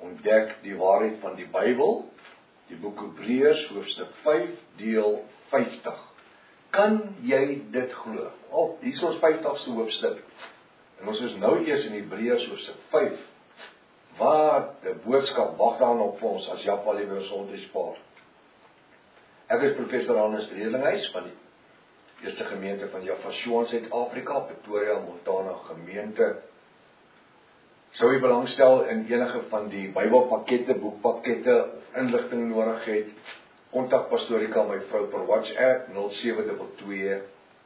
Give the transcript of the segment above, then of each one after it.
ontdek die waarheid van die Bybel, die boek Hebreërs, hoofstuk 5, deel 50. Kan jy dit glo? Hier is ons 50ste hoofstuk. En ons is nou eers in Hebreërs hoofstuk 5. Wat 'n boodskap wag daarin op vir ons as Japal liewe Sondagspaar. Ek is professor Hannes Redlinghuis van die eerste gemeente van Javashoa in Suid-Afrika, Pretoria, Montana gemeente. Sou jy belangstel in enige van die Bybelpakkette, boekpakkette of inligting nodig het, kontak Pastorika my vrou per WhatsApp 0722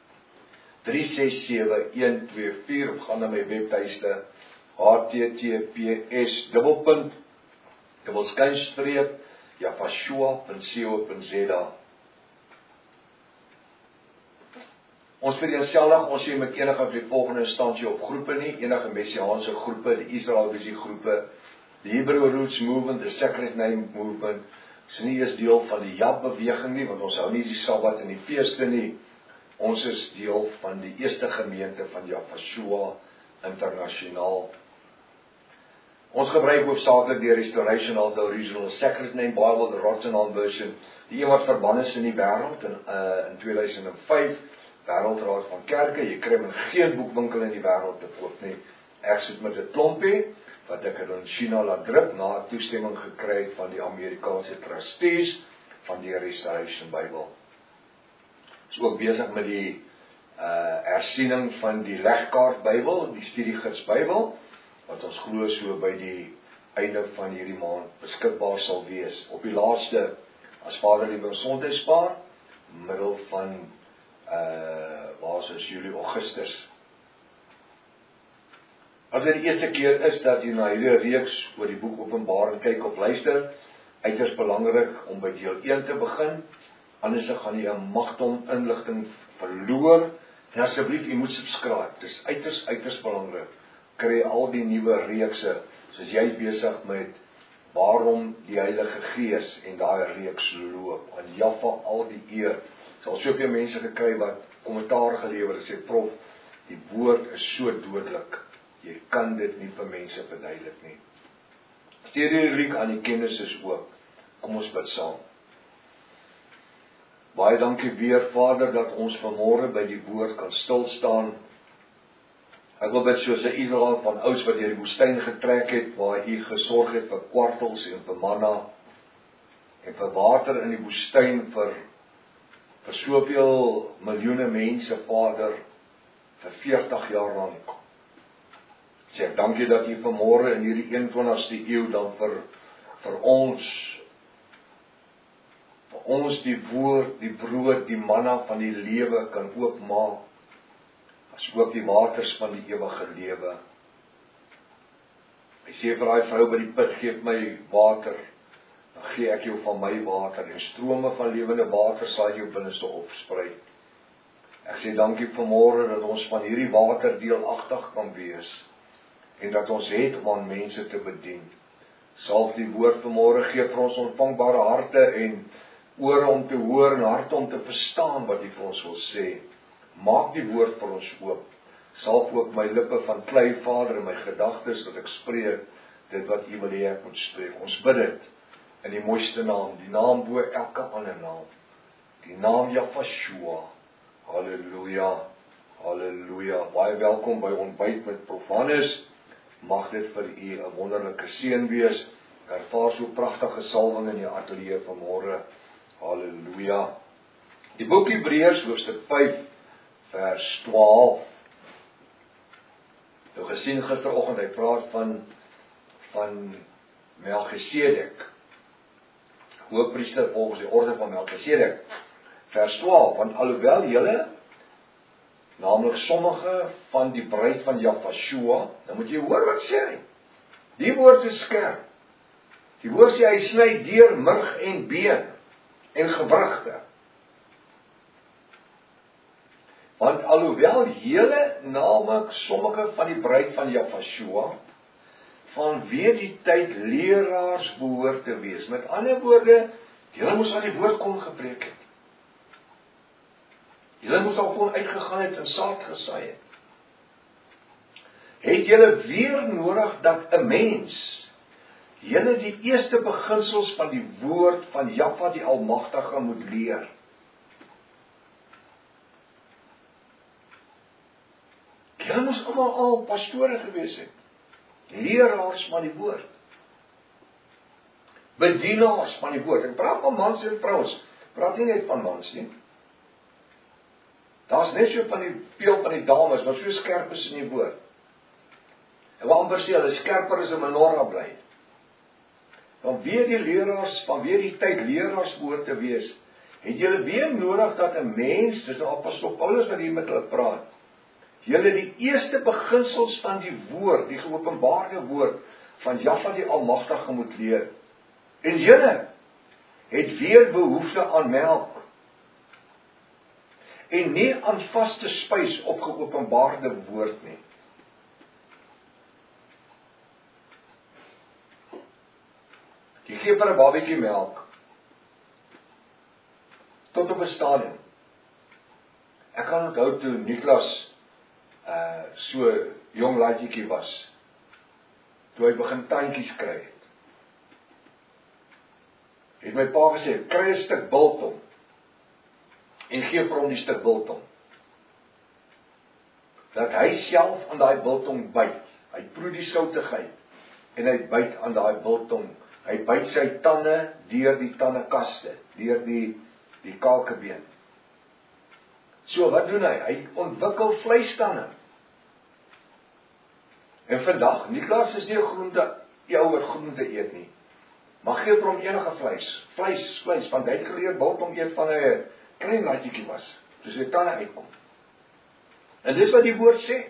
367 124 of gaan na my webtuiste https://javashoa.co.za. Ons vereenselwig ons sê met enige van die volgende instansie op groepe nie, enige messiaanse groepe, die Israel Visie groepe, die Hebrew Roots Movement, the Sacred Name Movement, is nie eens deel van die JAB-beweging nie, want ons hou nie die Sabbat en die feeste nie. Ons is deel van die eerste gemeente van Javashoa internasionaal. Ons gebruik hoofsaaklik die Restoration of the Original Sacred Name Bible, the Rottenham version, die een wat verbân is in die wêreld in 2005, Wêreldraad van Kerke. Jy kry in geen boekwinkel in die wêreld te koop nie. Ek sit met 'n klompie wat ek in China laat druk na toestemming gekry het van die Amerikaanse trustees van die Restoration Bible. Is ook besig met die hersiening van die legkaart Bybel, die studiegids Bybel, wat ons glo so by die einde van hierdie maand beskikbaar sal wees. Op die laaste, as Vader liewe Sondagspaar, middel van Julie, Augustus. As dit die eerste keer is dat jy na hierdie reeks oor die boek Openbaring kyk of luister, uiters belangrik om by deel 1 te begin, anders gaan jy 'n magdom inligting verloor, en asseblief, jy moet subscribe, dit is uiters belangrik, kry al die nuwe reekse, soos jy besig met waarom die Heilige Gees en daai reeks loop, aan Jaffa al die eer, sal soveel mense gekry wat kommentaar gelewer het, sê prof, die woord is so dodelik, jy kan dit nie vir mense verduidelik nie. Stuur die rubriek aan die kennisses ook, kom ons bid saam. Baie dankie weer Vader, dat ons vanmôre by die woord kan stilstaan. Ek wil bid soos 'n Israel van ouds wat deur die woestyn getrek het, waar U gesorg het vir kwartels en vir manna, en vir water in die woestyn vir soveel miljoene mense, Vader, vir 40 jaar lank. Sê ek dankie dat U vanmôre in hierdie 21ste eeu dan vir ons die woord, die brood, die manna van die lewe kan oopmaak, as ook die waters van die ewige lewe. Hy sê vir daai vrou by die put, geef my water, dan gee ek jou van my water, en strome van lewende water sal jou binneste opsprei. Ek sê dankie vanmôre dat ons van hierdie water deelagtig kan wees, en dat ons het om aan mense te bedien. Salf die woord vanmôre, gee vir ons ontvangbare harte en ore om te hoor en harte om te verstaan wat U vir ons wil sê. Maak die woord vir ons oop. Salf ook my lippe van klei, Vader, en my gedagtes, dat ek spreek dit wat U wil hê ek moet spreek. Ons bid dit in die mooiste naam, die naam bo elke ander naam, die naam Javashoa. Halleluja, halleluja. Baie welkom by ontbyt met Prof Hannes. Mag dit vir U 'n wonderlike seën wees. Ervaar so pragtige salwing in die ateljee vanmôre. Halleluja. Die boek Hebreërs hoofstuk 5 vers 12. Nou gesien gisteroggend, hy praat van Melchisedek, hoofpriester volgens die orde van Melchisedek. Vers 12, want alhoewel julle, naamlik sommige van die bruid van Javashoa, dan moet jy hoor wat sê hy. Die woord is skerp. Die woord sê hy sny deur murg en been en gewrigte. Want alhoewel julle, naamlik sommige van die bruid van Javashoa, vanweë die tyd leraars behoort te wees. Met ander woorde, julle moes aan die woord kon gepreek het. Julle moes al kon uitgegaan het en saad gesaai het. Het julle weer nodig dat 'n mens julle die eerste beginsels van die woord van Jahwe die Almagtige moet leer. Julle moes almal al pastore gewees het. Leraars van die woord. Bedienaars van die woord. Ek praat van mans en vrouens. Praat nie net van mans nie. Daar's net so van die veel van die dames, maar so skerp is in die woord. En wat amper sê, hulle skerper as 'n menorah bly. Vanweë die leraars, vanweë die tyd leraars behoort te wees, het julle weer nodig dat 'n mens, dis nou apostel Paulus wat hier met hulle praat, julle die eerste beginsels van die woord, die geopenbaarde woord van Jahwe die Almagtige moet leer. En julle het weer behoefte aan melk en nie aan vaste spys op geopenbaarde woord nie. Jy gee vir 'n babatjie melk tot op 'n stadium. Ek kan onthou toe Niklas so jong laatjie was, toe hy begin tandjies kry het. Het my pa gesê, kry 'n stuk biltong en gee vir hom die stuk biltong. Dat hy self aan daai biltong byt. Hy proe die soutigheid en hy byt aan daai biltong. Hy byt sy tande deur die tandekaste, deur die kakebeen. So, wat doen hy? Hy ontwikkel vleistande. En vandag, Niklas is nie 'n groente, ouer groente eet nie. Maar gee vir hom enige vleis, want hy het geleer biltong eet van 'n klein laatjie was, toe sy tande uitkom. En dis wat die woord sê.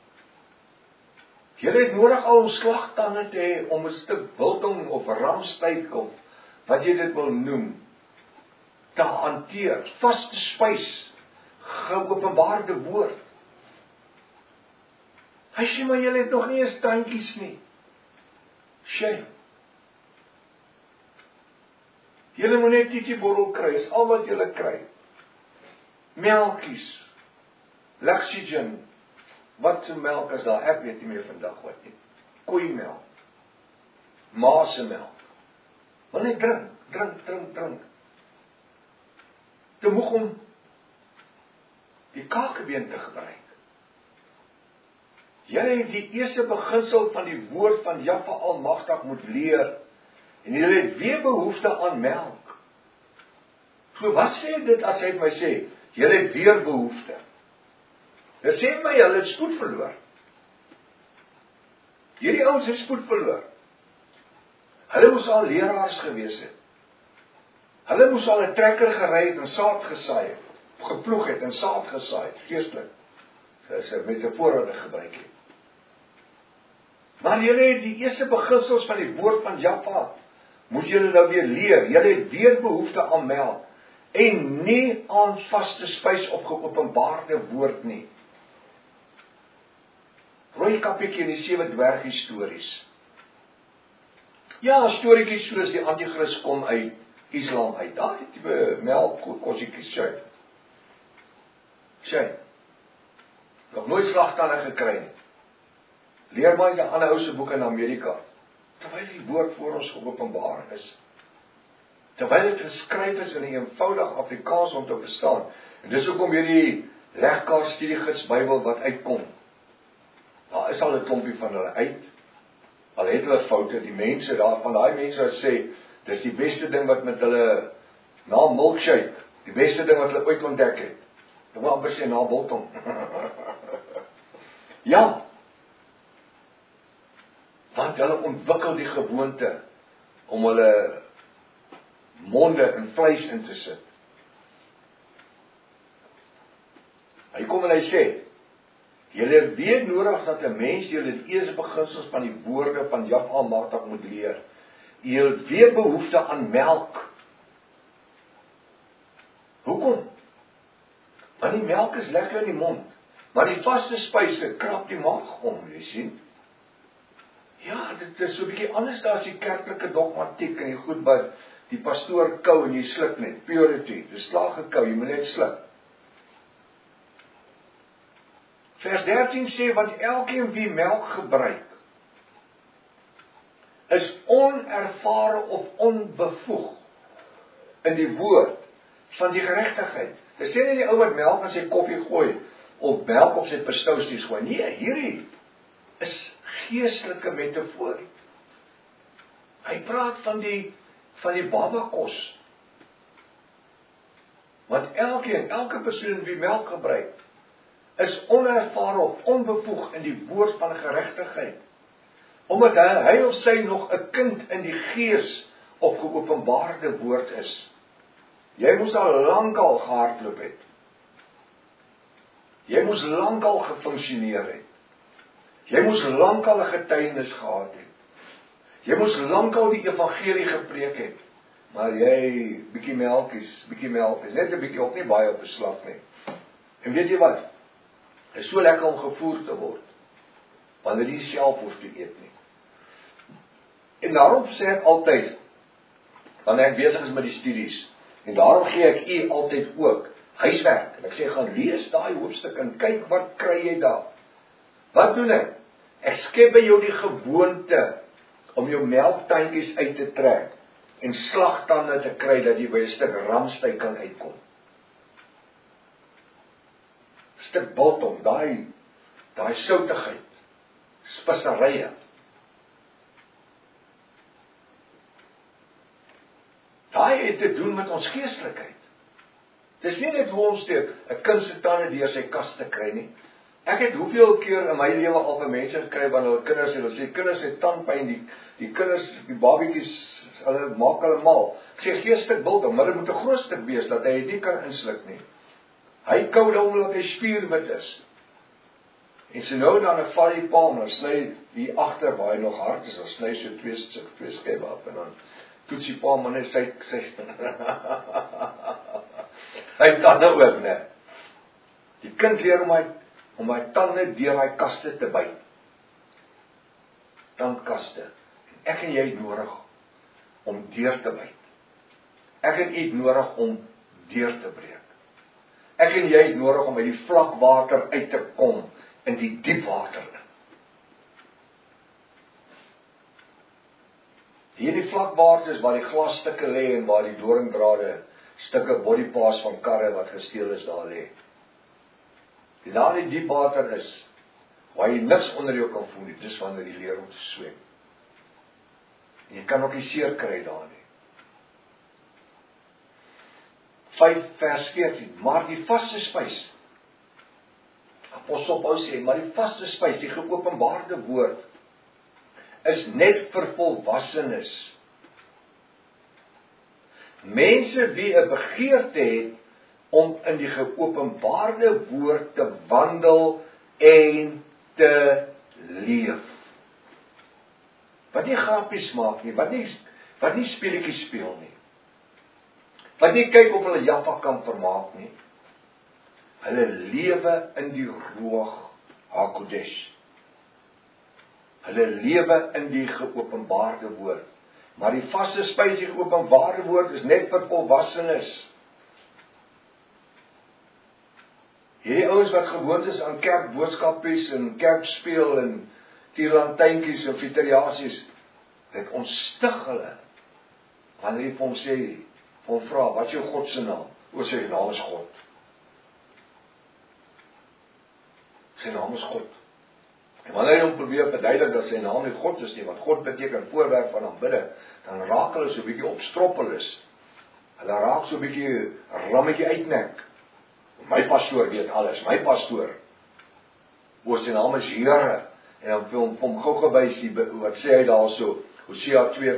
Julle het nodig al om slagtande te hê om 'n stuk biltong of ramstyk of wat jy dit wil noem, te hanteer. Vaste spys, geopenbaarde woord. Hy sê maar julle het nog nie eens tandjies nie. Shame. Julle moet net tietjieborrel kry, is al wat julle kry. Melkies, Lexigin, wat so melk is daar, ek weet nie meer vandag wat nie. Koeimelk, maasemelk. Maar net drink. Te moeg om die kakebeen te gebruik. Julle het die eerste beginsel van die woord van Jahwe Almagtig moet leer, en julle het weer behoefte aan melk. So wat sê dit as hy my sê, julle het weer behoefte? Dit sê my, julle het spoed verloor. Hierdie ouens het spoed verloor. Hulle moes al leraars gewees het. Hulle moes al 'n trekker gery het en saad gesaai het, geploeg het en saad gesaai het, geestelik. Dis 'n metafoor wat ek gebruik het. Maar julle het die eerste beginsels van die woord van Jahwe, moet julle nou weer leer. Julle het weer behoefte aan melk, en nie aan vaste spys op geopenbaarde woord nie. Rooi kappietjie in die 7 dwergie stories. Ja, storieetjies soos die anti-kris kom uit Islam uit. Daar het melk kossiekies sy. Nog nooit slagtande gekry nie. Leer maar die ander ou se boeke in Amerika. Terwyl die woord voor ons geopenbaar is. Terwyl dit geskryf is in 'n eenvoudig Afrikaans om te verstaan. En dis hoekom hierdie legkaart studiegids Bybel wat uitkom. Daar is al 'n klompie van hulle uit. Al het hulle foute, die mense daarvan, daai mense wat sê, dis die beste ding wat met hulle, na milkshake, die beste ding wat hulle ooit ontdek het. Ek wil amper sê na biltong. Ja. Want hulle ontwikkel die gewoonte om hulle monde in vleis in te sit. Hy kom en hy sê, julle weet nodig dat 'n mens julle die eerste beginsels van die woorde van Jahwe Almagtig moet leer. Julle weer behoefte aan melk. Hoekom? Want die melk is lekker in die mond, maar die vaste spyse krap die maag om, jy sien. Ja, dit is so 'n bietjie anders as die kerklike dogmatiek en die goed wat die pastoor kou en jy sluk net, purity, dis slaag gekou, jy moet net sluk. Vers 13 sê, want elkeen wie melk gebruik, is onervare of onbevoeg in die woord van die geregtigheid. Dis sê nie die ou wat melk in sy koffie gooi, of melk op sy pistousies gooi. Nee, hierdie is geestelike metafoor. Hy praat van die babakos. Want elke persoon wie melk gebruik, is onervare of onbevoeg in die woord van geregtigheid. Omdat hy of sy nog 'n kind in die gees of geopenbaarde woord is. Jy moes al lankal gehardloop het. Jy moes lankal gefunksioneer het. Jy moes lankal 'n getuienis gehad het. Jy moes lankal die evangelie gepreek het. Maar jy, bietjie melk is net 'n bietjie, of nie baie op beslag nie. En weet jy wat? Dit is so lekker om gevoer te word, wanneer jy self hoef te eet nie. En daarom sê ek altyd, wanneer ek besig is met die studies, en daarom gee ek u altyd ook huiswerk, en ek sê, gaan lees daai hoofstuk, en kyk wat kry jy daar. Wat doen ek? Ek skep by jou die gewoonte, om jou melktandjies uit te trek, en slagtande te kry, dat jy by 'n stuk ramsteak kan uitkom. Stuk biltong, daai soutigheid, speserye. Daai het te doen met ons geestelikheid. Dis nie net hoe ons 'n kind se tande deur sy kas te kry nie. Ek het hoeveel keer in my lewe al by mense gekry wanneer hulle kinders het, hulle sê kinders het tandpyn, die kinders, die babietjies, hulle maak hulle mal. Ek sê gee 'n stuk biltong, maar dit moet 'n groot stuk wees dat hy dit nie kan insluk nie. Hy kou dan omdat hy spierwit is. En so nou dan val die palm, dan sny die agter waar hy nog hard is, dan sny so twee skywe af en dan toets die palm en hy sy hy tande ook, né? Die kind leer om my tande deur hy kaste te byt. Tandkaste. Ek en jy het nodig om deur te byt. Ek en jy het nodig om deur te breek. Ek en jy het nodig om uit die vlak water uit te kom in die diep water. Hierdie vlak water is waar die glasstukke lê en waar die doringdrade, stukke bodyparts van karre wat gesteel is daar lê. Die daar die diep water is, waar jy niks onder jou kan voel nie, dis wanneer jy leer om te swem. En jy kan ook nie seer kry daar nie. 5 vers 14, maar die vaste spys, Apostel Paulus sê, maar die vaste spys, die geopenbaarde woord, is net vir volwassenes. Mense wie 'n begeerte het, om in die geopenbaarde woord te wandel en te leef. Wat nie grappies maak nie, wat nie speletjies speel nie. Wat nie kyk of hulle Jaffa kan vermaak nie. Hulle lewe in die Ruach HaKodesh. Hulle lewe in die geopenbaarde woord. Maar die vaste spys, die geopenbaarde woord, is net vir volwassenes. Hierdie ouens wat gewoond is aan kerkboodskapies en kerkspeel en tierlantynkies en fitariasies, dit ontstig hulle. Wanneer jy vir hom sê, vir hom vra, wat is jou God se naam? O, sy naam is God. Sy naam is God. En wanneer hy hom probeer verduidelik dat sy naam nie God is nie, want God beteken voorwerp van aanbidding, dan raak hulle so 'n bietjie opstroppelus. Hulle raak so 'n bietjie rammetjie uitnek. My pastoor weet alles, my pastoor. Oor sy naam is Here. En dan vir hom gou gewys, wat sê hy daarso, Hosea 2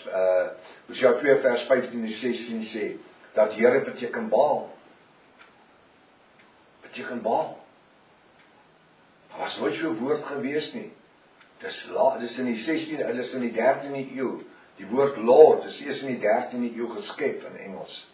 vers 15 en 16 sê, dat Here beteken Baal. Beteken Baal. Daar was nooit so 'n woord gewees nie. Dis in die 16, dis in die 13de eeu. Die woord Lord is eers in die 13de eeu geskep in Engels.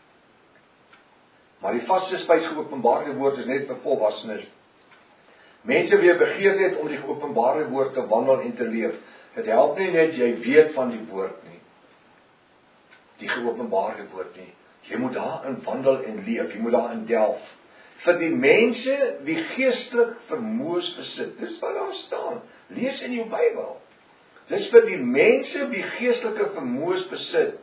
Maar die vaste spys geopenbaarde woord is net vir volwassenes. Mense wie begeerd het om die geopenbaarde woord te wandel en te leef. Dit help nie net jy weet van die woord nie. Die geopenbaarde woord nie. Jy moet daarin wandel en leef. Jy moet daarin delf. Vir die mense wie geestelik vermoëns besit. Dis wat daar staan. Lees in jou Bybel. Dis vir die mense wie geestelike vermoëns besit,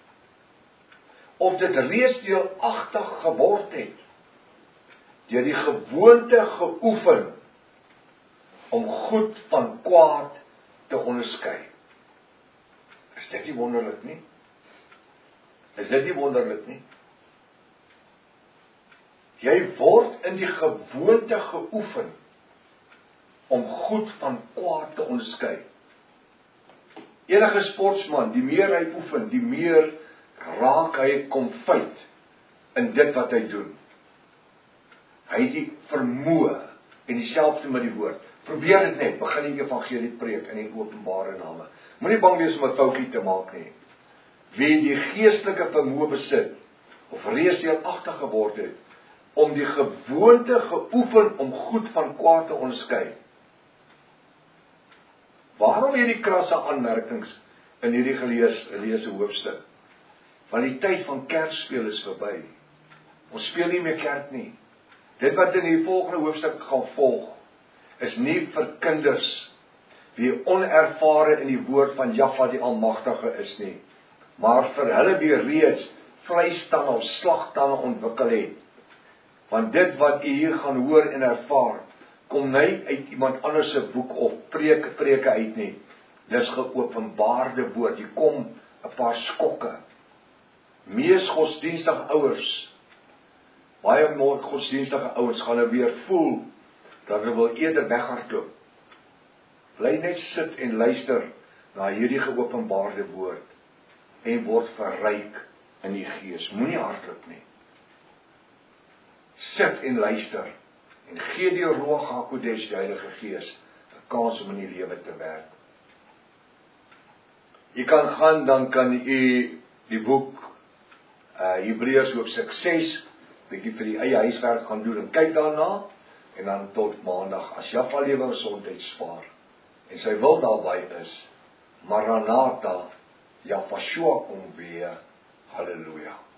of dit reeds deelagtig geword het, deur die gewoonte geoefen, om goed van kwaad te onderskei. Is dit nie wonderlik nie? Is dit nie wonderlik nie? Jy word in die gewoonte geoefen, om goed van kwaad te onderskei. Enige sportsman, die meer hy oefen, die meer raak hy konfyt in dit wat hy doen. Hy het die vermoë, en dieselfde met die woord. Probeer dit net, begin die evangelie preek in die openbare name. Moenie bang wees om 'n foutjie te maak nie. Wie die geestelike vermoë besit, of reeds deelagtig geword het, om die gewoonte geoefen om goed van kwaad te onderskei. Waarom hierdie krasse aanmerkings in hierdie geleesde hoofstuk? Want die tyd van kerkspeel is verby. Ons speel nie meer kerk nie. Dit wat in die volgende hoofstuk gaan volg, is nie vir kinders wie onervare in die woord van Jahwe die Almagtige is nie, maar vir hulle wie reeds vleistanne of slagtanne ontwikkel het. Want dit wat u hier gaan hoor en ervaar, kom nie uit iemand anders se boek of preke uit nie. Dis geopenbaarde woord. Hier kom 'n paar skokke. Mees godsdienstige ouers, baie mooi godsdienstige ouers gaan nou weer voel dat hulle wil eerder weghardloop. Bly net sit en luister na hierdie geopenbaarde woord en word verryk in die gees. Moenie hardloop nie. Sit en luister en gee die Ruach HaKodesh, die Heilige Gees, 'n kans om in die lewe te werk. U kan gaan, dan kan u die boek Hebreërs hoofstuk 6 bietjie vir die eie huiswerk gaan doen en kyk daarna, en dan tot maandag, as Jahwe lewe gesondheid spaar, en sy wil daarby is, Maranatha, Jahwe kom weer, halleluja.